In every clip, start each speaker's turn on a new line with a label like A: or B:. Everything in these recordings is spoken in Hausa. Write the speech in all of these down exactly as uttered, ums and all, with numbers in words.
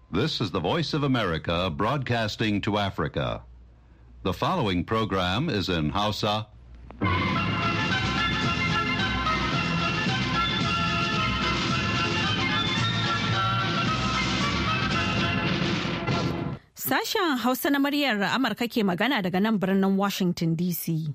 A: This is the Voice of America broadcasting to Africa. The following program is in Hausa.
B: Sashen Hausa na muryar Amurka ke magana daga nan birnin Washington D C.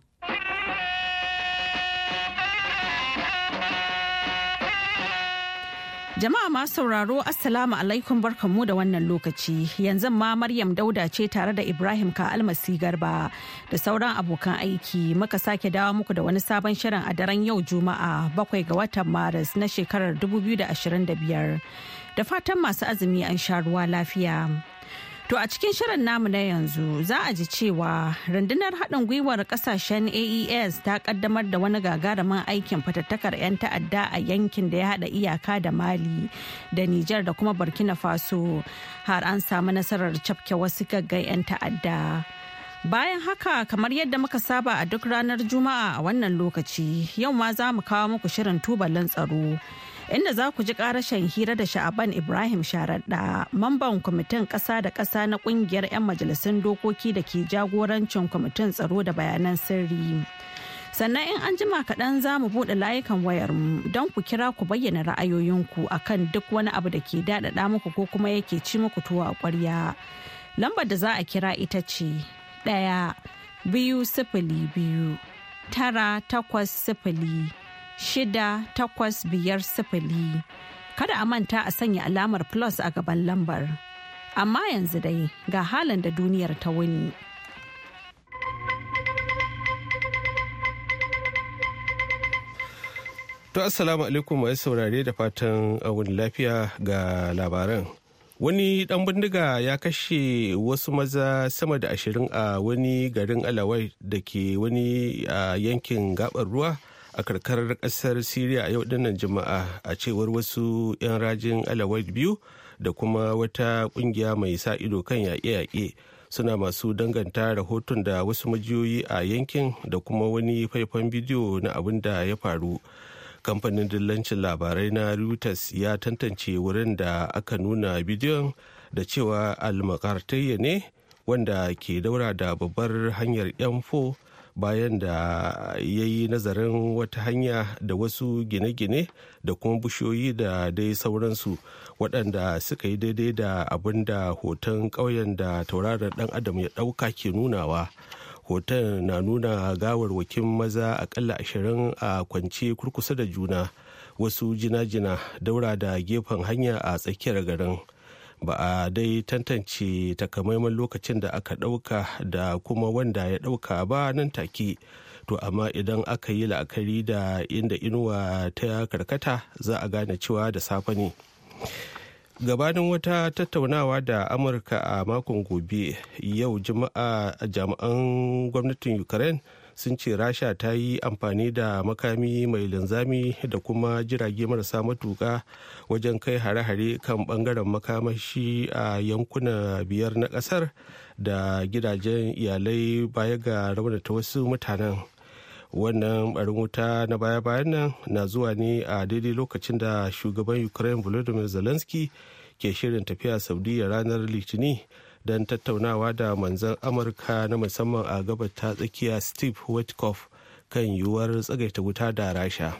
B: Jama'a masu sauraro Assalamu alaikum barkanmu da wannan lokaci. Yanzu ma Maryam Dauda ce tare da Ibrahim Ka'almasi Garba da sauran abokan aiki muka sake dawo muku da wani sabon shirin a daren yau Juma'a bakwai ga watan Maris na shekarar dubu biyu da ashirin da biyar. Da fatan masu azumi an sha ruwa lafiya. To a cikin shirin namu na yanzu za a ji cewa rundunar haɗin gwiwar ƙasashen A E S ta ƙaddamar da wani gagarumin aikin fatattakar 'yan ta'adda a yankin da ya haɗa iyaka da Mali da Nijar da kuma Burkina Faso har an samu nasarar cafke wasu gaggai 'yan ta'adda. Bayan haka kamar yadda muka saba a duk ranar Juma'a a wannan lokaci yau ma za mu kawo muku shirin tubalin tsaro. Inda za ku ji karashen hira da Sha'aban Ibrahim Sharaɗa, mamban kwamitin ƙasa da ƙasa na ƙungiyar 'yan majalisun dokoki da ke jagorancin kwamitin tsaro da bayanan sirri. Sannan in an jima kaɗan za mu buɗe layukan wayarmu don ku kira ku bayyana ra'ayoyinku akan duk wani abu da ke daɗaɗa muku ko kuma yake ci muku tuwo a ƙwarya. Lambar da za a kira ita ce ɗaya biyu sifili biyu tara takwas sifili. shida takwas biyar sifili. Kada a manta a sanya alamar plus a gaban lambar. Amma yanzu dai ga halin da duniyar ta wuni.
C: To assalamu alaikum mai saurare da fatan wani lafiya ga labaran. Wani dan bindiga ya kashe wasu maza sama da ashirin a wani garin Alawai da ke wani yankin gabar ruwa a karkarar kasar Siriya a yau dinnan Juma'a a cewar wasu 'yan rajin Alawait biyu da kuma wata kungiya mai sa ido kan yaƙe-yaƙe suna masu danganta rahoton da wasu majiyoyi a yankin da kuma wani faifan bidiyo na abin da ya faru. Kamfanin dillancin labarai na Reuters ya tantance wurin da aka nuna bidiyon da cewa al-Makartayya ne wanda ke daura da babbar hanyar Yanfo bayan da ya yi nazarin wata hanya da wasu gine-gine da kuma bishiyoyi da dai sauransu waɗanda suka yi daidai da abin da hoton ƙauyen da tauraron ɗan adam ya ɗauka ke nunawa. Hoton na nuna gawarwakin maza akalla ashirin a kwance kurkusa da juna, wasu jina-jina daura da gefen hanya a tsakiyar garin. Ba a dai tantance takamaiman lokacin da aka ɗauka da kuma wanda ya ɗauka ba nan take. To amma idan aka yi la'akari da inda inuwa ta karkata za a gane cewa da safe ne. Gabanin wata tattaunawa da Amurka a makon gobe yau Juma'a jami'an gwamnatin Ukraine sun ce Rasha ta yi amfani da makami mai linzami da kuma jirage marasa matuka wajen kai hare-hare kan bangaren makamashi a yankuna biyar na kasar da gidajen iyalai baya ga raunata wasu mutanen. Wannan barin wuta na baya-bayan nan na zuwa ne a daidai lokacin da shugaban Ukraine Volodymyr Zelensky ke shirin tafiya Saudiya ranar Litini don tattaunawa da manzan Amurka na musamman a gabar ta tsakiya Steve Witkoff kan yiwuwar tsagaita wuta da Rasha.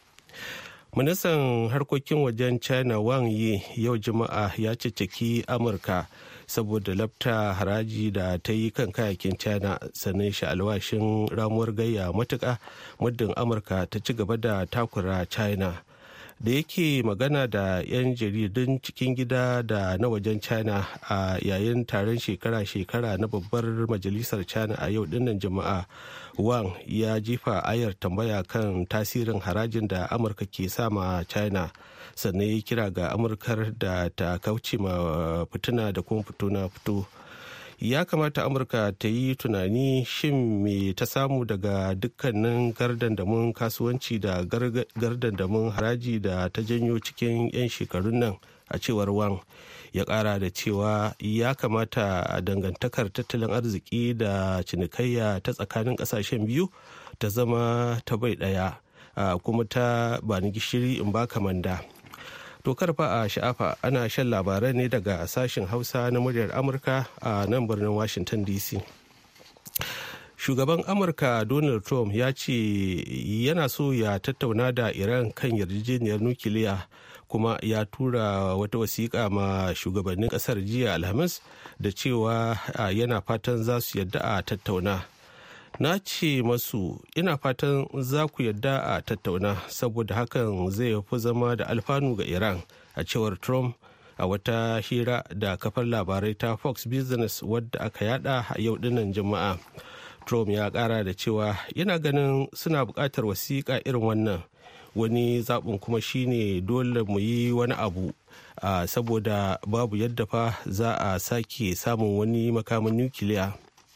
C: Ministan harkokin wajen China Wang Yi yau Juma'a ya cicciki Amurka saboda lafta haraji da ta yi kan kayakin China sannan shi alwashin ramuwar gayya matuƙa muddin Amurka ta ci gaba da takura China. Da yake magana da 'yan jaridun cikin gida da na wajen China a yayin taron shekara-shekara na babbar majalisar China a yau dinnan Juma'a, Wang ya jefa ayar tambaya kan tasirin harajin da Amurka ke sama China, sannan ya kira ga Amurkar da ta kauce ma fituna da kuma fito na fito. Ya kamata Amurka ta yi tunani shin me ta samu daga dukkanin gardandamin kasuwanci da gardandamin haraji da ta janyo cikin 'yan shekarun nan, a cewar Wang. Ya kara da cewa ya kamata a dangantakar tattalin arziki da cinikayya ta tsakanin kasashen biyu ta zama ta bai daya kuma ta bani gishiri in ba kamanda. To karfa a sha'afa ana shan labarai ne daga sashen Hausa na muryar Amurka a nan birnin Washington D C. Shugaban Amurka Donald Trump ya ce yana so ya tattauna da Iran kan yarjejeniyar nukiliya, kuma ya tura wata wasiƙa ma shugabannin ƙasar jiya Alhamis da cewa yana fatan za su yadda a tattauna. Na ce masu ina fatan za ku yadda a tattauna saboda hakan zai fi zama da alfanu ga Iran, a cewar Trump a wata hira da kafar labarai ta Fox Business wadda aka yada a yau dinnan Juma'a. Trump ya kara da cewa yana ganin suna buƙatar wasiƙa irin wannan. Wani zaɓin kuma shine dole mu yi wani abu saboda babu yadda fa za a sake samun wani makamin nukiliya.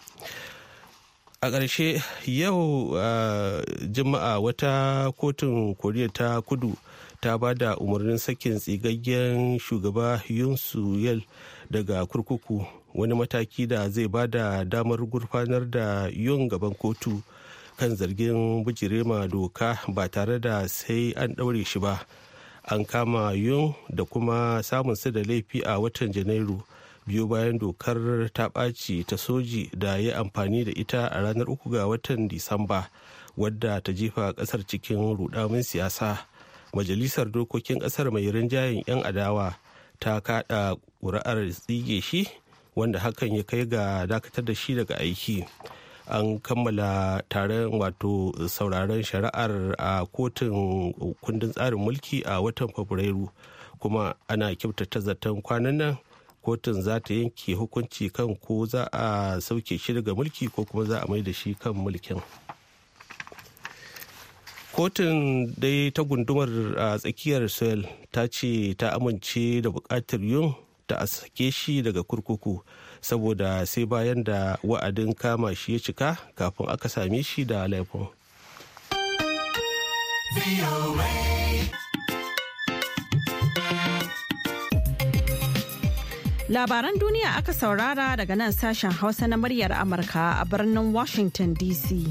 C: A ƙarshe yau Juma'a wata kotun Koriya ta Kudu ta ba da umarnin sakin tsigaggen shugaba Yoon Suk-yeol daga kurkuku, wani mataki da zai ba da damar gurfanar da Yoon gaban kotu kan zargin bijirema doka ba tare da sai an ɗaure shi ba. An kama Yoon da kuma samun su da laifi a watan Janairu biyu bayan dokar ta ɓaci ta soji da ya amfani da ita a ranar uku ga watan Disamba, wadda ta jefa ƙasar cikin rudamin siyasa. Majalisar dokokin ƙasar mai rinjayen 'yan adawa ta kaɗa ƙuri'ar tsige shi, wanda hakan ya kai ga dakatar da shi daga aiki. An kammala taron wato sauraron shari'ar a kotun kundin tsarin mulki a watan Fabrairu, kuma ana kyautata zaton kwanan nan kotun za ta yanke hukunci kan ko za a sauke shi daga mulki ko kuma za a mai da shi kan mulkin. Kotun dai ta gundumar a tsakiyar Seoul ta ce ta amince da bukatar Yoon ta a sake shi daga kurkuku saboda sai bayan da wa'adin kama shi ya cika kafin aka same shi da laifin.
B: Labaran duniya aka saurara daga nan sashen Hausa na muryar Amurka a birnin Washington D C.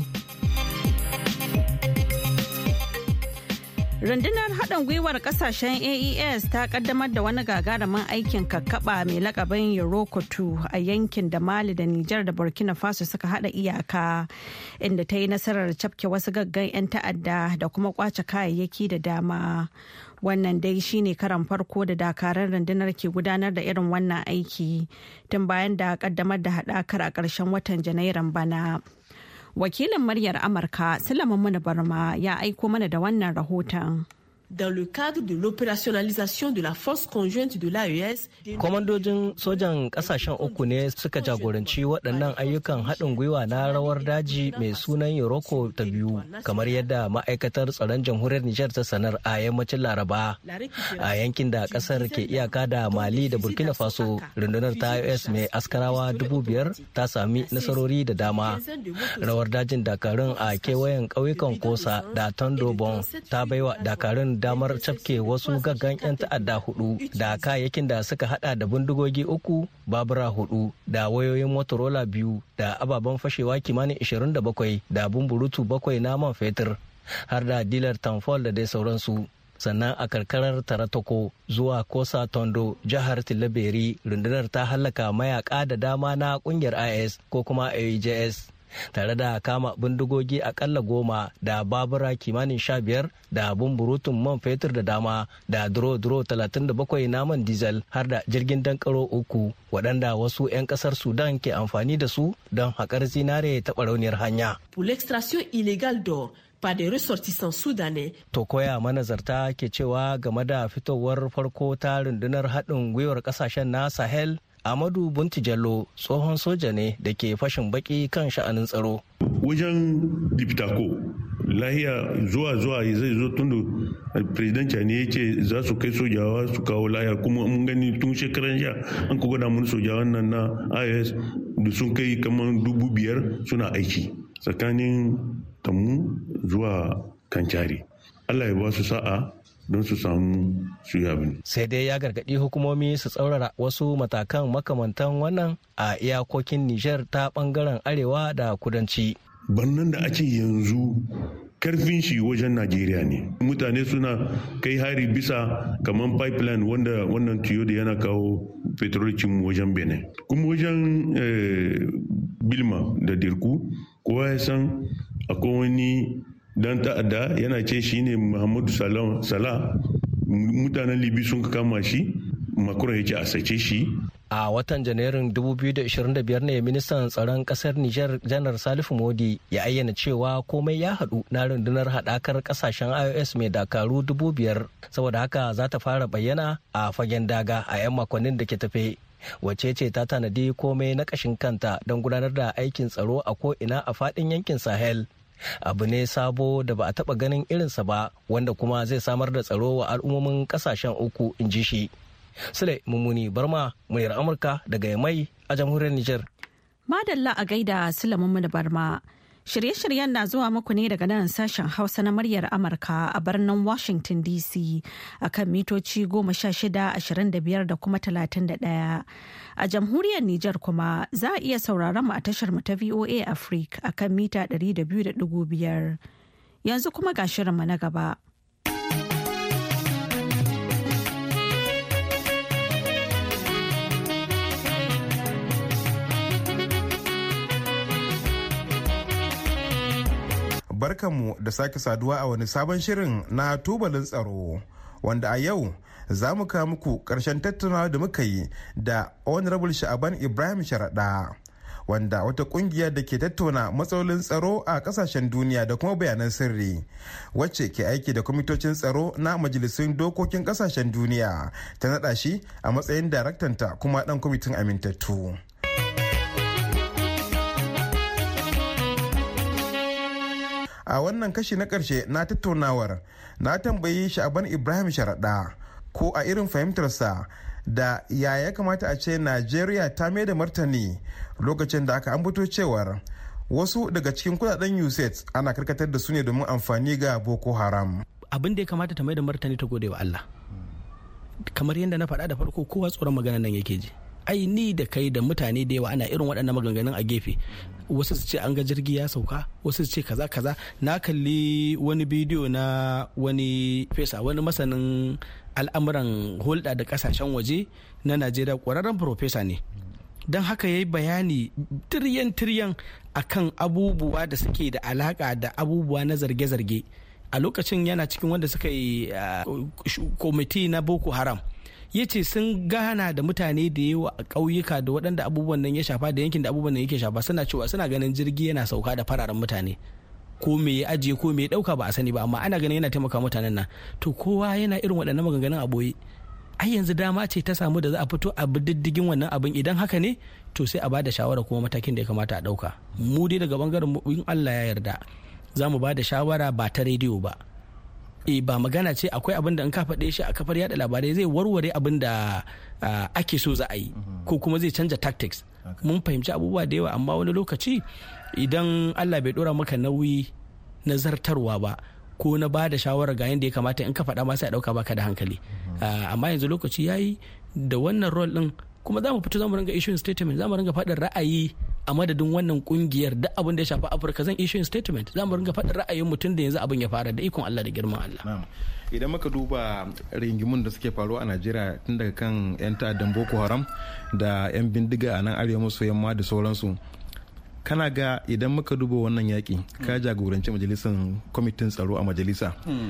B: Rundunar haɗin gwiwar ƙasashen A E S ta ƙaddamar da wani gagarumin aikin kakkaɓa mai lakabin Yorokotu a yankin da Mali da Nijar da Burkina Faso suka haɗa iyaka, inda ta yi nasarar cafke wasu gaggan 'yan ta'adda da kuma ƙwace kayayyaki da dama. Wannan dai shine karan farko da dakaran rundunar ke gudanar da irin wannan aiki tun bayan da ƙaddamar da haɗakar a ƙarshen watan Janairun bana. Wakilin muryar Amurka Sulaiman Muna Barma ya aiko mana da wannan rahoton.
D: Dans le cadre de l'opérationnalisation de la force conjointe de l'A E S.
E: Kwamandojin sojan kasashen uku ne suka jagoranci waɗannan ayyukan haɗin gwiwa na rawar daji mai sunan Yoroko ta biyu, kamar yadda ma'aikatar tsaron jamhuriyar Nijar ta sanar a yammacin Laraba. A yankin da ƙasar ke iyaka da Mali da Burkina Faso, rundunar ta A E S mai askarawa dubu biyar ta sami nasarori da dama. Rawar dajin dakarun a kewayen ƙauyukan Kosa da Tondobon ta baiwa dakarun damar cafke wasu gaggan 'yan ta'adda hudu da kayayyakin da suka hada da bindigogi uku, babura hudu da wayoyin motorola biyu da ababen fashewa kimanin ishirin da bakwai da bumburutu bakwai na man fetur har da dilar tamfol da dai sauransu. Sannan a karkarar Taratoko zuwa Kosa Tondo jihar Tilaberi, rundunar ta hallaka mayaka da dama na kungiyar I S ko kuma A E J S, tare da kama bindigogi akalla goma da babura kimanin sha biyar da bumburutun man fetur da dama da duro-duro talatin da bakwai na man diesel har da jirgin dankaro uku waɗanda wasu 'yan ƙasar Sudan ke amfani da su don haƙar zinare ta ɓarauniyar hanya.
D: Pour l'extraction illégale d'or par des ressortissants soudanais.
E: To koya manazarta ke cewa game da fitowar farko ta rundunar haɗin gwiwar ƙasashen na Sahel. Amadu Bunti Jallo tsohon soja ne da ke fashin baki kan sha'anin tsaro.
F: Wajen Diptako, lahiya zuwa zuwa zai zo tun da presidenti ne ya ce za su kai sojawa su kawo lahiya, kuma mun gani tun shekaran jiya an ka gwada mun sojawan nan na I S da sun kai kamar dubu biyar suna aiki tsakanin Tamu zuwa Kancari. Allah ya ba su sa'a don su samu su yabin.
E: Sai dai ya gargaɗi hukumomi su tsaurara wasu matakan makamantan wannan a iyakokin Nijar ta ɓangaren arewa da kudanci.
F: Bannan da ake yanzu karfin shi wajen Najeriya ne. Mutane suna kai hari bisa kamar pipeline wanda wannan tiyo da yana kawo petrol cin wajen Benin. Kuma wajen Bilma da Dirku kowa ya san akwai wani dan ta'adda yana ce shi ne Muhammadu Salah. Mutanen Libi sun kama shi, Macron yake a sace shi.
E: A watan Janairun dubu biyu da ishirin da biyar ne ministan tsaron kasar Nijar Janar Salifu Modi ya ayyana cewa komai ya haɗu na rundunar haɗakar kasashen I O S mai dakaru dubu biyar, saboda haka za ta fara bayyana a fagen daga a 'yan makonnin da ke tafe. Wace ce ta tanadi komai na ƙashin kanta don gudanar da aikin tsaro a ko'ina a faɗin yankin Sahel. Abu ne sabo da ba a taɓa ganin irinsa ba, wanda kuma zai samar da tsaro wa al'ummomin ƙasashen uku, in ji shi. Sule Mummuni Barma, muryar Amurka daga Yamai a jamhuriyar Nijar.
B: Madalla a gaida Sule Mummuni Barma. Shirye-shiryen na zuwa muku ne daga nan sashen Hausa na muryar Amurka a birnin Washington D C a kan mitoci goma sha shida, ashirin da biyar da kuma talatin da ɗaya. A jamhuriyar Nijar kuma za a iya sauraron mu a tashar mu ta V O A Africa a kan mita ɗari da biyu da ɗigo biyar. Yanzu kuma ga shirinmu na gaba.
G: Barkanmu da sake saduwa a wani sabon shirin na tubalin tsaro, wanda a yau za mu kawo muku ƙarshen tattaunawa da muka yi da Honorable Sha'aban Ibrahim Sharaɗa, wanda wata ƙungiyar da ke tattauna matsalolin tsaro a ƙasashen duniya da kuma bayanan sirri, wacce ke aiki da kwamitocin tsaro na majalisun dokokin ƙasashen duniya, ta naɗa shi a matsayin daraktanta kuma ɗan kwamitin amintattu. A wannan kashi na ƙarshe na tattaunawar na tambayi Sha'aban Ibrahim Sharaɗa ko a irin fahimtarsa da ya ya kamata a ce Najeriya ta mai da martani lokacin da aka ambato cewar wasu daga cikin kudaden U S A I D ana karkatar da su ne domin amfani ga Boko Haram.
H: Abin da ya kamata ta mai da martani ta gode wa Allah. Kamar yadda na faɗa da farko, kowa tsoron magana nan yake ji. Ai ni da kai da mutane da yawa ana irin waɗannan maganganun a gefe, wasu su ce an ga jirgi ya sauka, wasu su ce kaza kaza. Na kalli wani bidiyo na wani fesa, wani masanin al'amuran hulɗa da ƙasashen waje na Najeriya, ƙwararren profesa ne, don haka ya yi bayani tiryan tiryan akan abubuwa da suke da alaƙa da abubuwa na zarge-zarge. A lokacin yana cikin wanda suka yi kwamiti na Boko Haram. Ya ce sun gana da mutane da yawa a ƙauyuka da waɗanda abubuwan nan ya shafa da yankin da abubuwan nan yake shafa, suna cewa suna ganin jirgi yana sauka da fararen mutane, ko me ya ajiye ko me ya ɗauka ba a sani ba, amma ana ganin yana taimaka mutanen nan. To kowa yana irin waɗannan maganganun a ɓoye. Ai yanzu dama ce ta samu da za a fito a bi diddigin wannan abin. Idan haka ne to sai a ba da shawara kuma matakin da ya kamata a ɗauka. Mu dai daga bangaren mu, in Allah ya yarda, za mu ba da shawara ba ta rediyo ba. E, ba magana ce akwai abin da in ka faɗe shi a kafar yada labarai zai warware abin da uh, ake so za a yi, ko kuma zai canja tactics. Okay. Mun fahimci abubuwa da yawa, amma wani lokaci idan Allah bai ɗora maka nauyi na zartarwa ba ko na ba da shawarar ga yadda ya kamata, in ka faɗa ma sai a ɗauka baka da hankali. Uh, amma yanzu lokaci ya yi da wannan role ɗin, kuma za mu fito za mu ringa issuing statement, za mu ringa faɗin ra'ayi a madadin wannan kungiyar. Da abin da ya shafi Afirka zan issuing statement, za mu ringa faɗin ra'ayin mutum da yanzu abin ya fara, da ikon Allah da girman Allah.
G: Idan muka duba rigimun da suke faruwa a Najeriya, tun daga kan 'yan ta'addan Boko Haram da 'yan bindiga a nan arewa maso yamma da sauransu, kana ga idan muka duba wannan yaƙi, ka jagoranci majalisar kwamitin tsaro a majalisa,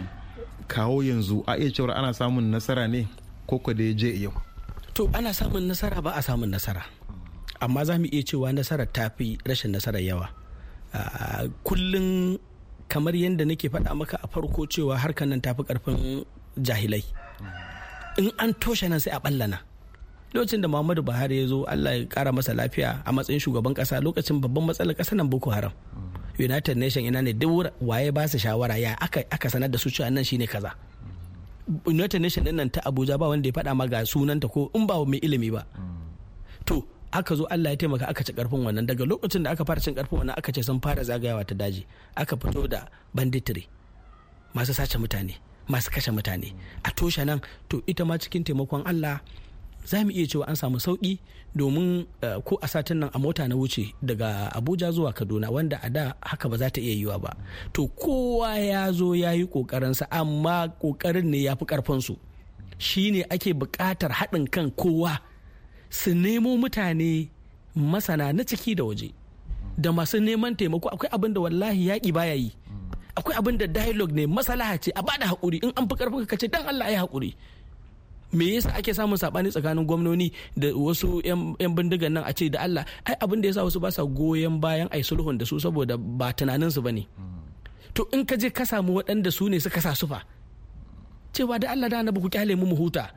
G: kawo yanzu a iya cewa ana samun nasara ne ko ko da je yau?
H: To ana samun nasara ba a samun nasara, amma za mu iya cewa nasarar ta fi rashin nasarar yawa. Uh, kullum kamar yadda nake faɗa maka a farko cewa harkar nan tafi ƙarfin jahilai. In an toshe nan sai a ɓallana. Lokacin da Muhammadu Buhari ya zo, Allah ya ƙara masa lafiya, a matsayin shugaban ƙasa, lokacin babban matsalar ƙasar nan Boko Haram. United Nation ina ne duk waye ba su shawara ya aka, aka sanar da su cewa nan shine kaza. United Nation ɗin nan ta Abuja ba wanda ya faɗa ma ga sunanta ko in ba mai ilimi ba. To aka zo Allah ya taimaka aka ci karfin wannan. Daga lokacin da aka fara cin karfin wannan aka ce sun fara zagayawa ta daji, aka fito da banditiri, masu sace mutane, masu kashe mutane, a toshe nan. To ita ma cikin taimakon Allah za mu iya cewa an samu sauki domin ko a satin nan a mota na wuce daga Abuja zuwa Kaduna wanda a da haka ba za ta iya yiwa ba. To kowa ya zo ya yi ƙoƙarinsa amma ƙoƙarin ne ya fi ƙarfinsu. Shi ne ake buƙatar haɗin kan kowa su nemo mutane masana na ciki da waje da masu neman taimako. Akwai abin da wallahi yaƙi baya yi, akwai abin da dialogue ne, masalaha ce, a bada haƙuri. In an fi ƙarfin ka ce dan Allah ya haƙuri. Me yasa ake samun sabani tsakanin gwamnoni da wasu yan bindigan nan a ce da Allah ai abin da yasa wasu ba sa goyon bayan ai sulhun da su saboda ba tunanin su bane. To in ka je ka samu waɗanda su ne suka sa sufa cewa da Allah da na ku kyale mu mu huta,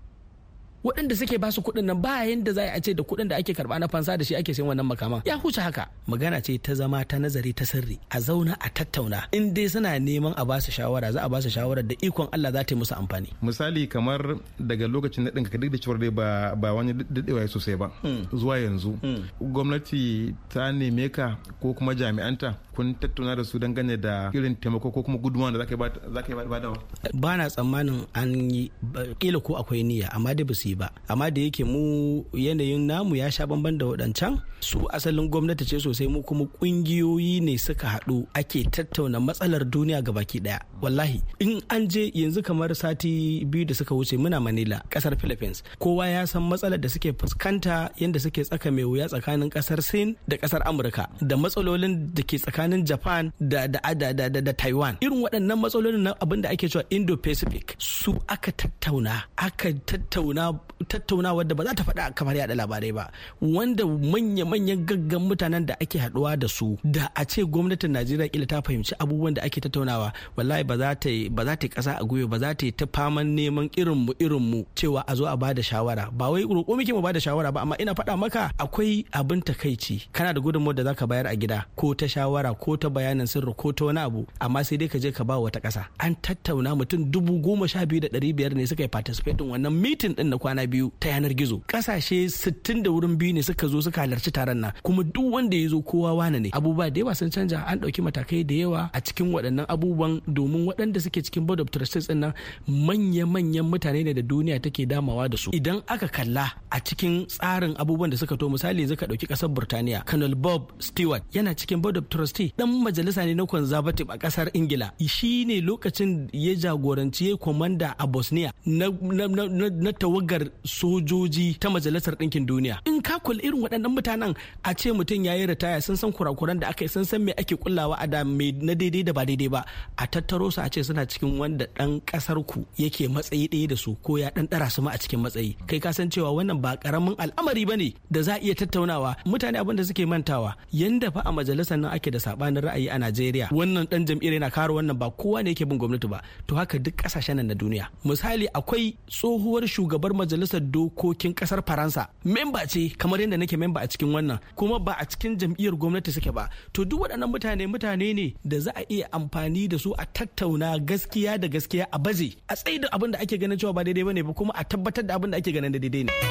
H: waɗanda suke ba su kuɗin nan ba yanda za a ce da kuɗin da ake karɓa na fansa da shi ake sayan wannan makaman, ya huce haka. Magana ce ta zama ta nazari ta sirri, a zauna a tattauna. In dai suna neman a ba su shawara za a ba su shawarar da ikon Allah za ta yi musu amfani.
I: Misali kamar daga lokacin da ɗinka duk da cewar dai ba ba wani daɗewa sosai ba zuwa yanzu gwamnati ta neme ka ko kuma jami'anta kun tattauna da su dangane da irin taimako ko kuma gudunmawa da za ka yi badawa?
H: Ba na tsammanin an yi, kila ko akwai niyya amma dai ba su yi ba. Amma da yake mu yanayin namu ya sha bamban da waɗancan, su asalin gwamnati ce sosai, mu kuma ƙungiyoyi ne suka haɗu ake tattauna matsalar duniya ga baki ɗaya. Wallahi in an je yanzu kamar sati biyu da suka wuce muna Manila, ƙasar Philippines, kowa ya san matsalar da suke fuskanta, yadda suke tsaka mai wuya tsakanin ƙasar Sin da ƙasar Amurka, da matsalolin da ke tsakanin Japan da da da da, da, da Taiwan. Irin waɗannan matsalolin na abin da ake cewa Indo-Pacific su aka tattauna aka tattauna tattaunawa da ba za ta faɗa kamar yaɗa labarai ba, wanda manya-manyan gaggan mutanen da ake haɗuwa da su, da a ce gwamnatin Najeriya kila ta fahimci abubuwan da ake tattaunawa, wallahi ba za ta yi ba za ta yi ƙasa a gwiwa, ba za ta yi ta faman neman irin mu irin mu cewa a zo a bada shawara. Ba wai roƙo muke mu bada shawara ba, amma ina faɗa maka akwai abin takaici. Kana da gudunmawar da zaka bayar a gida, ko ta shawara ko ta bayanin sirri ko ta wani abu, amma sai dai ka je ka ba wata ƙasa. An tattauna mutum dubu goma sha biyu da ɗari biyar ne suka yi participating wannan meeting ɗin na kwana biyu ta yanar gizo. Kasashe sittin da wurin biyu ne suka zo suka halarci taron nan, kuma duk wanda ya zo kowa wane ne. Abubuwa da yawa sun canja, an ɗauki matakai da yawa a cikin waɗannan abubuwan, domin waɗanda suke cikin board of trustees ɗin nan manya-manyan mutane ne da duniya take damawa da su. Idan aka kalla a cikin tsarin abubuwan da suka to, misali zaka ɗauki ƙasar Burtaniya, Colonel Bob Stewart yana cikin board of trustees, dan majalisa ne na conservative a ƙasar Ingila. Shi ne lokacin ya jagoranci ya komanda a Bosnia na, na, na, na, na tawagar sojoji ta majalisar ɗinkin duniya. In ka kula irin waɗannan mutanen, a ce mutum ya yi ritaya, sun san kurakuran da aka yi, sun san me ake kullawa a da mai na daidai da ba daidai ba, a tattaro su a ce suna cikin wanda ɗan ƙasar ku yake matsayi ɗaya da su, ko ya ɗan ɗara su ma a cikin matsayi. Kai ka san cewa wannan ba ƙaramin al'amari ba ne da za a iya tattaunawa. Mutane abin da suke mantawa, yanda fa a majalisar nan ake da saɓanin ra'ayi a Najeriya, wannan ɗan jam'iyyar yana kare wannan, ba kowa ne yake bin gwamnati ba. To haka duk ƙasashen nan na duniya. Misali akwai tsohuwar shugabar majalisar dokokin kasar Faransa, memba ce kamar yadda nake memba a cikin wannan, kuma ba a cikin jam'iyyar gwamnati suke ba. To duk waɗannan mutane mutane ne da za a iya amfani da su a tattauna gaskiya da gaskiya, a baje a tsaye da abin da ake ganin cewa ba daidai bane ba, kuma a tabbatar da abin da ake ganin da daidai ne.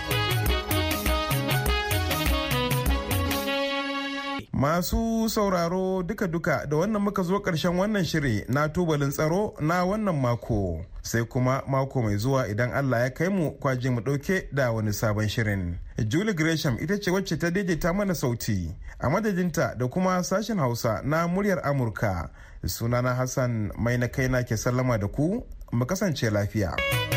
G: Masu sauraro duka-duka da wannan muka zo ƙarshen wannan shiri na tubalin tsaro na wannan mako, sai kuma mako mai zuwa idan Allah ya kai mu kwaje mu ɗauke da wani sabon shirin. Julie Gresham ita ce wacce ta daidaita mana sauti, a madadinta da kuma sashen Hausa na muryar Amurka. Sunana Hassan mai na kaina ke sallama da ku, mu kasance lafiya.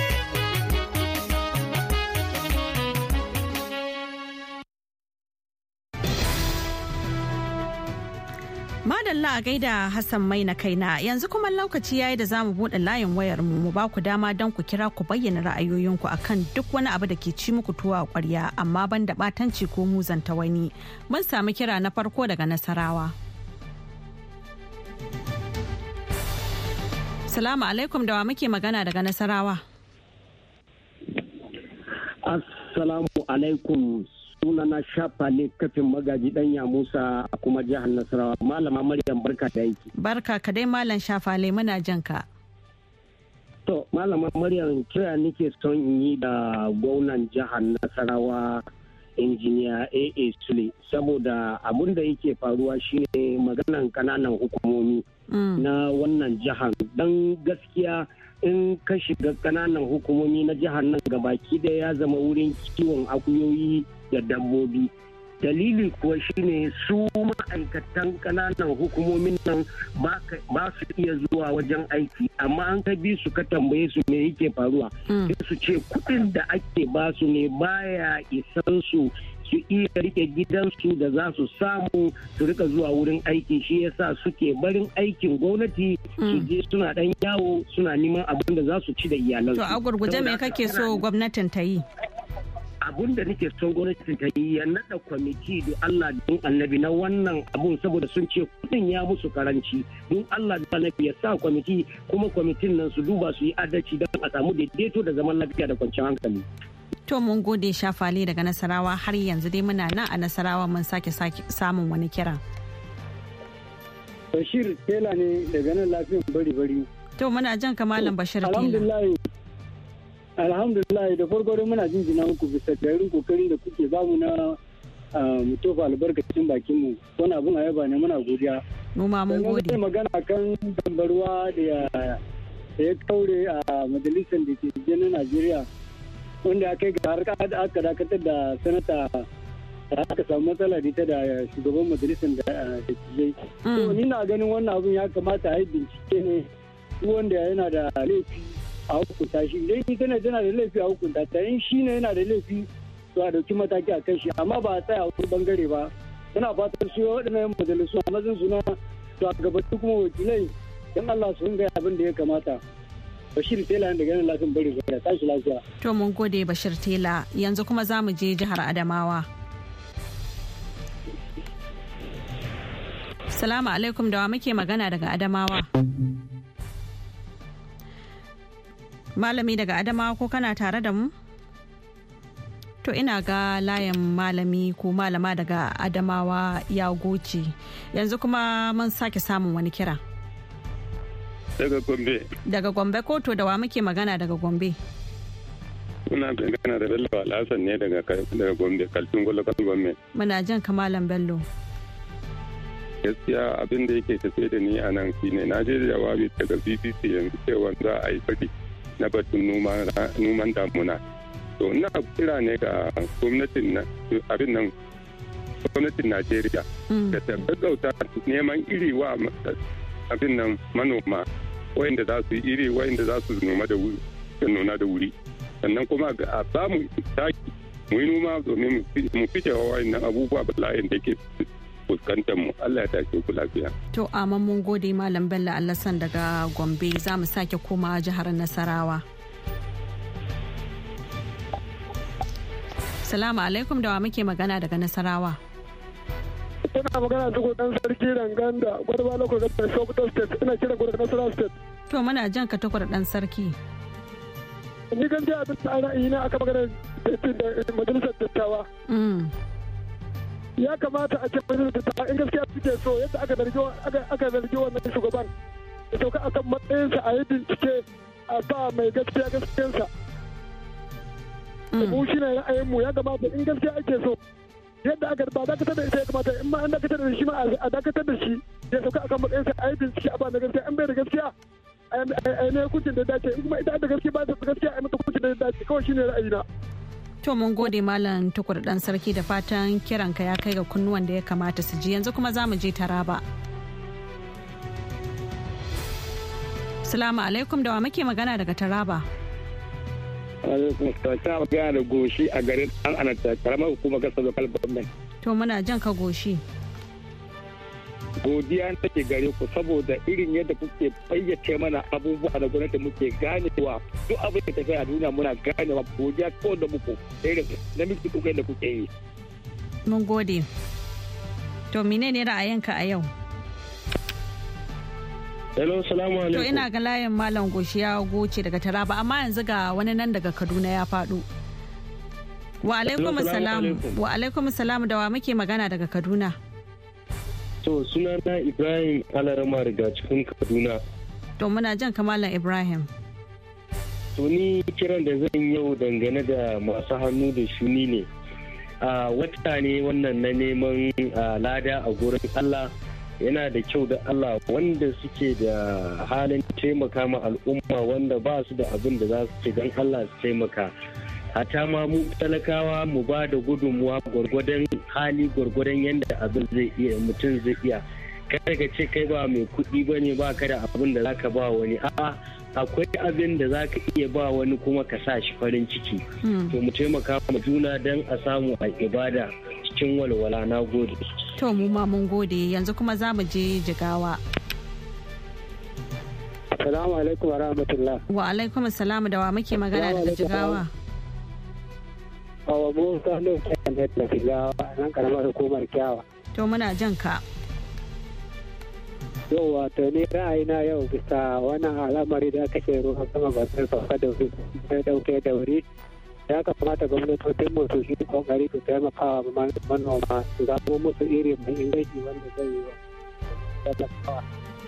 B: Madalla a gaida Hassan mai na kaina, yanzu kuma lokaci yayi da zamu bude layin wayar mu mu ba ku dama don ku kira ku bayyana ra'ayoyinku akan duk wani abu da ke ci muku tuwa a ƙwarya, amma ban da batanci ko muzanta wani. Mun sami kira na farko daga Nasarawa. Salamu alaikum, da wa muke magana daga Nasarawa?
J: Assalamu alaikum. Suna na shafa ne kafin magaji danya Musa a kuma jihar Nasarawa. Malama Maryam barka da aiki.
B: Barka ka dai Malam Shafale, muna jan ka.
J: To Malama Maryam, kira nake son in yi da gwamnan jihar Nasarawa injiniya A A Sule, saboda abun da yake faruwa shine maganan kananan hukumomi mm. na wannan jihar. Dan gaskiya in ka shiga ƙananan hukumomi na jihar nan gabaki ɗaya ya zama wurin kiwon akuyoyi da dabbobi. Dalili kuwa shine su ma'aikatan ƙananan hukumomin nan ba su iya zuwa wajen aiki, amma an ka bi su ka tambaye su me yake faruwa sai su ce kuɗin da ake ba su ne baya isan su su iya rike gidansu da za su samu su rika zuwa wurin aiki, shi yasa suke barin aikin gwamnati su je suna dan yawo suna neman abin da za su ci da iyalansu.
B: To a gurguje me kake so gwamnatin ta yi?
J: Abun da nake son gwamnatin ta yi ya naɗa kwamiti don Allah don annabi na wannan abun, saboda sun ce kudin ya musu karanci, don Allah da annabi ya sa kwamiti, kuma kwamitin nan su duba su yi adalci don a samu daidaito da zaman lafiya da kwanciyar hankali.
B: To mun gode Shafale daga Nasarawa, har yanzu dai muna nan a Nasarawa mun sake samun wani kira.
K: Bashir Tela ne daga nan lafiyan bari bari.
B: To muna jan kamalan Bashir Tela.
K: Alhamdulillah. Alhamdulillah da farko dai muna jinjina muku bisa tarin kokarin da kuke bamu na mu tofa albarkacin bakin mu. Wani abun ayaba ne, muna godiya.
B: Mu ma mun gode.
K: Sai magana kan dambarwa da ya kaure a majalisar da ke na Najeriya, wanda aka ga har aka dakatar da sanata da aka samu matsala da ita da shugaban majalisar da ke. To ni na ganin wannan abun ya kamata a yi bincike ne, wanda yana da laifi a hukunta shi, idan ita ne tana da laifi a hukunta ta, in shi ne yana da laifi to a dauki mataki a kan shi, amma ba a tsaya a wani bangare ba. Tana fatan su waɗannan majalisu a mazan suna to a gabatu kuma wakilai don Allah su ringa abin da ya kamata. Bashir Tela da ganin lafiyan bari bari, tashi lafiya.
B: To mun gode Bashir Tela, yanzu kuma za mu je jihar Adamawa. Salamu alaikum, da wa muke magana daga Adamawa? Malami daga Adamawa ko kana tare da mu? To ina ga layin malami ko malama daga Adamawa ya goce. Yanzu kuma mun sake samun wani kira.
L: Daga Gombe.
B: Daga Gombe ko to da wa muke magana daga Gombe?
L: Muna magana da Bello Alhassan ne daga daga Gombe, Kaltun Local Government.
B: Muna jan kamalan Bello.
L: Gaskiya abin da yake tafe da ni a nan shine na je jawabi daga B B C yanzu cewa za a yi fadi na batun noman damuna. To ina kira ne ga gwamnatin abin nan gwamnatin Najeriya da ta gaggauta neman iri wa abin nan manoma wayanda za su yi iri wayanda za su noma da wuri da nuna da wuri, sannan kuma a samu taki mu yi noma domin mu fice wa wayannan abubuwa bala'in da ke fuskantar mu. Allah ya tashi ku lafiya.
B: To amma mun gode Malam Bello Alhassan daga Gombe, za mu sake koma jihar Nasarawa. Salamu alaikum, da wa muke magana daga Nasarawa?
M: Ina magana da dan sarki Ranganda, gwarba na kogar da Sokoto State, ina kira gurin Nasarawa State.
B: To muna jan ka takwar dan sarki.
M: Ni kan ji abin da ra'ayi na aka magana da majalisar dattawa. Ya kamata a ce majalisar dattawa in gaskiya suke so yadda aka zargi aka zargi wannan shugaban da sauka akan matsayinsa a yi bincike a ba mai gaskiya gaskiyarsa. Mu shi ne ra'ayinmu, ya kamata in gaskiya ake so yadda aka ba dakatar da ita ya kamata in ma an dakatar da shi ma a dakatar da shi ya sauka akan matsayinsa a yi bincike a ba na gaskiya, in bai da gaskiya a yi ne hukuncin da dace, in kuma ita da gaskiya ba ta gaskiya a yi mata hukuncin da dace. Kawai shi ne ra'ayina.
B: To mun gode Malam Tukur dan sarki, da fatan kiranka ya kai ga kunnuwan da ya kamata su ji. Yanzu kuma za mu je Taraba. Salamu alaikum, da wa muke magana daga Taraba?
N: Alaikum salam, magana da Goshi a garin an anata karamar hukumar gasar local government.
B: To muna jan ka Goshi.
N: Godiya take gare ku saboda irin yadda kuke fayyace mana abubuwa da gwamnati muke ganewa, duk abin da tafiya a duniya muna ganewa. Godiya kawai da muku irin namiji kuka da kuke yi.
B: Mun gode. To menene ra'ayinka a yau?
N: Hello, salamu alaikum.
B: To ina ga layin Malam Goshi ya goce daga Taraba, amma yanzu ga wani nan daga Kaduna ya faɗo. Wa alaikum salam. Wa alaikum salam, da wa muke magana daga Kaduna?
N: To sunana Ibrahim Alarama daga cikin Kaduna.
B: To muna jan kamalan Ibrahim.
N: To ni kiran da zan yau dangane da masu hannu da shuni ne. A wata ne wannan na neman lada a gurin Allah
J: yana da kyau da Allah wanda suke da halin taimaka ma al'umma wanda ba su da abin da za su ce don Allah su taimaka. Hata ma mu talakawa mu ba da gudunmuwa gwargwadon hali gwargwadon yadda abin zai iya mutum zai iya. Kada ka ce kai ba mai kuɗi ba ne ba ka da abin da za ka ba wani. A'a akwai abin da za ka iya ba wani kuma ka sa shi farin ciki. To mu taimaka ma juna don a samu a ibada cikin walwala. Na gode.
B: To mu ma mun gode, yanzu kuma za mu je Jigawa.
K: Assalamu alaikum wa rahmatullah.
B: Wa alaikum assalamu, da wa muke magana daga Jigawa?
K: Awa mu sanu kan da Jigawa nan karamar hukumar Kyawa.
B: To muna jan ka.
K: Yau wato ne ra'ayina yau bisa wannan al'amari da aka ce ruwan sama ba sai sauka da wuri sai dauke da wuri. Ya kamata gwamnatocin mu su shi kokari su taimaka wa manoma su zaɓo musu iri mai inganci wanda zai yi wa taimakawa.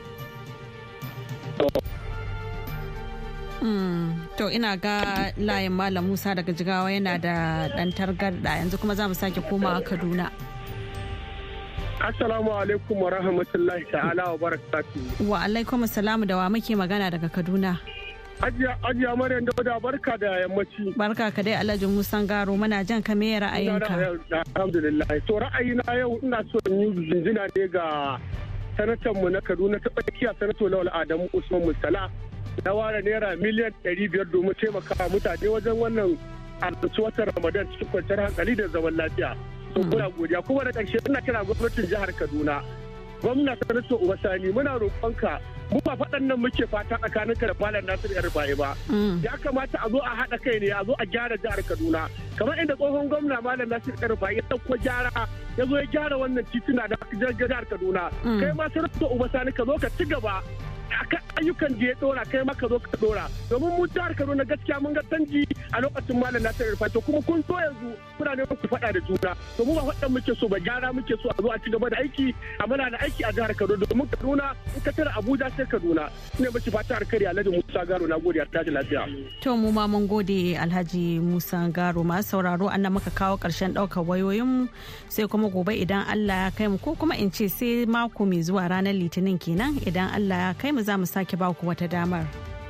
B: To ina ga layin Malam Musa daga Jigawa yana da ɗan targarda, yanzu kuma za mu sake komawa Kaduna.
M: Assalamu alaikum wa rahmatullahi ta'ala wa barakatuhu.
B: Wa alaikum assalamu, da wa muke magana daga Kaduna?
M: Ajiya Maryam Dauda, barka da yammaci.
B: Barka ka dai Alhaji Musan Garo, muna jan ka me ra'ayinka?
M: Alhamdulillah. To ra'ayina yau ina so in yi jinjina ne ga sanatan mu na Kaduna ta tsakiya, sanato Lawal Adamu Usman Mustala. Na ware naira miliyan ɗari biyar domin taimaka mutane wajen wannan albarci watan Ramadan cikin kwanciyar hankali da zaman lafiya. To muna godiya, kuma da ƙarshe ina kira gwamnatin jihar Kaduna. Gwamna Sanato Uba Sani, muna roƙonka mu ba faɗan nan muke fata tsakanin ka da Malam Nasir Yarba'i ba. Ya kamata a zo a haɗa kai ne, a zo a gyara jihar Kaduna. Kamar inda tsohon gwamna Malam Nasir Yarba'i ya ɗauko gyara, ya zo ya gyara wannan tituna da jihar Kaduna. Kai ma Sanato Uba Sani ka zo ka ci gaba akan ayyukan da ya dora, kai maka zo ka dora, domin mu jihar Kaduna gaskiya mun ga canji a lokacin Malam Nasir Yarba'i, to kuma kun so yanzu kuna neman ku faɗa da juna, to mu ba faɗan muke so ba, gyara muke so a zo a ci gaba da aiki, a muna da aiki a jihar Kaduna, domin Kaduna in ka tara Abuja sai Kaduna. Ne mace fata alkhairi Alhaji Musa Garo, na gode, a tashi lafiya.
B: To mu ma mun gode Alhaji Musa Garo. Ma sauraro annan muka kawo ƙarshen ɗaukar wayoyinmu, sai kuma gobe idan Allah ya kai mu, ko kuma in ce sai mako mai zuwa ranar Litinin kenan idan Allah ya kai mu za mu sake ba ku wata damar.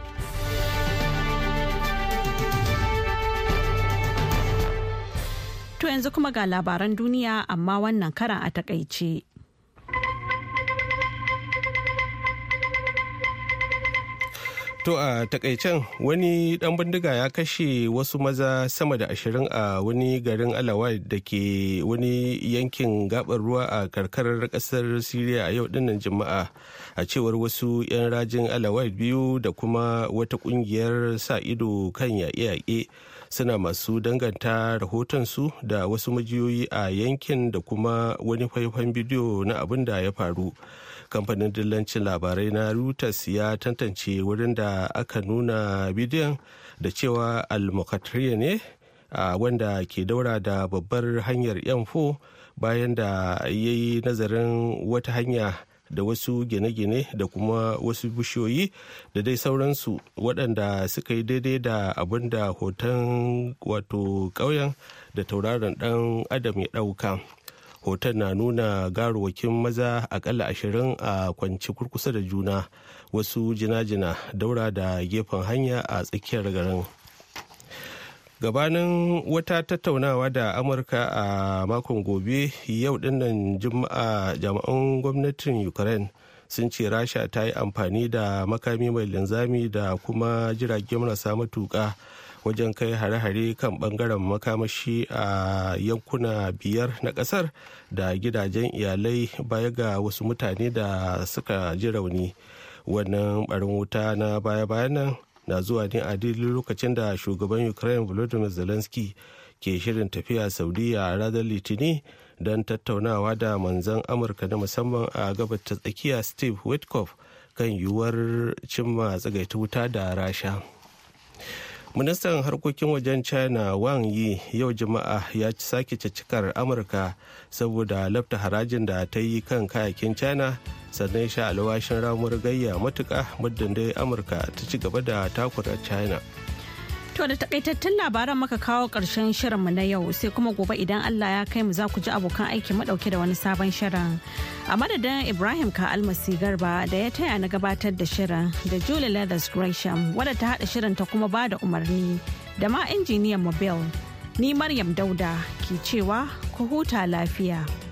B: To yanzu kuma ga labaran duniya, amma wannan karan a takaice.
C: To a takaicen wani dan bindiga ya kashe wasu maza sama da ashirin a wani garin Alawai da ke wani yankin gabar ruwa a karkarar kasar Siriya a yau dinnan Juma'a, a cewar wasu 'yan rajin Alawai biyu da kuma wata kungiyar sa ido kan yaƙe-yaƙe, suna masu danganta rahotonsu da wasu majiyoyi a yankin da kuma wani faifan bidiyo na abin da ya faru. Kamfanin dillancin labarai na Reuters ya tantance wurin da aka nuna bidiyon da cewa al-Muqattariya ne, wanda ke daura da babbar hanyar yanfo, bayan da ya yi nazarin wata hanya da wasu gine-gine da kuma wasu bishiyoyi da dai sauransu waɗanda suka yi daidai da abin da hoton wato ƙauyen da tauraron ɗan adam ya ɗauka. Hoton na nuna garuwakin maza akalla ashirin a kwanci kurkusa da juna, wasu jina-jina daura da gefen hanya a tsakiyar garin. Gabanin wata tattaunawa da Amurka a makon gobe yau dinnan Juma'a, jami'an gwamnatin Ukraine sun ce Rasha ta yi amfani da makami mai linzami da kuma jirage marasa matuƙa wajen kai hare-hare kan bangaren makamashi a yankuna biyar na kasar da gidajen iyalai, baya ga wasu mutane da suka ji rauni. Wannan barin wuta na baya-bayan nan na zuwa ne a daidai lokacin da shugaban Ukraine Volodymyr Zelensky ke shirin tafiya Saudiya a ranar Litinin don tattaunawa da manzon Amurka na musamman a gabar ta tsakiya Steve Witkoff kan yiwuwar cimma tsagaita wuta da Rasha. Ministan harkokin wajen China Wang Yi yau Juma'a ya sake caccakar Amurka saboda lafta harajin da ta yi kan kayakin China, sannan sha alwashin ramuwar gayya matuƙa muddin dai Amurka ta ci gaba da takura China.
B: To da takaitattun labaran muka kawo ƙarshen shirinmu na yau sai kuma gobe idan Allah ya kai mu za ku ji abokan aiki madauke da wani sabon shirin. A madadin Ibrahim Ka'almasi Garba da ya taya na gabatar da shirin da Julie Leathers Gresham wadda ta haɗa shirin ta kuma ba da umarni da ma injiniyan Mobile. Ni Maryam Dauda ke cewa ku huta lafiya.